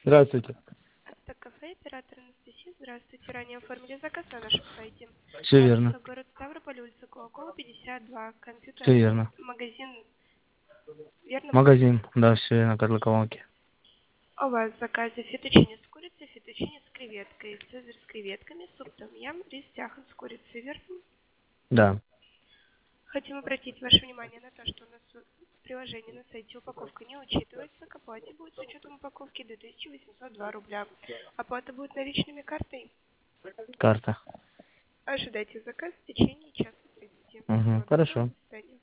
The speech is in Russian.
Здравствуйте. Автокафе, оператор Анастасия. Здравствуйте. Ранее оформили заказ на нашем сайте. Все верно. Адреса город Ставрополь, улица Кулакова, 52. Все Компьютерный верно. магазин. Верно помню? Магазин. Да, все верно, Карлоковалки. У вас в заказе фетучини с курицей, фетучини с креветкой, цезарь с креветками, суп том-ям, рис тяхан с курицей. Верно? Да. Хотим обратить ваше внимание на то, что у нас в приложении на сайте упаковка не учитывается. К оплате будет с учетом упаковки 2802 рубля. Оплата будет наличными картой. Карта. Ожидайте заказ в течение часа 30. Всего Угу. доброго, Хорошо. до свидания.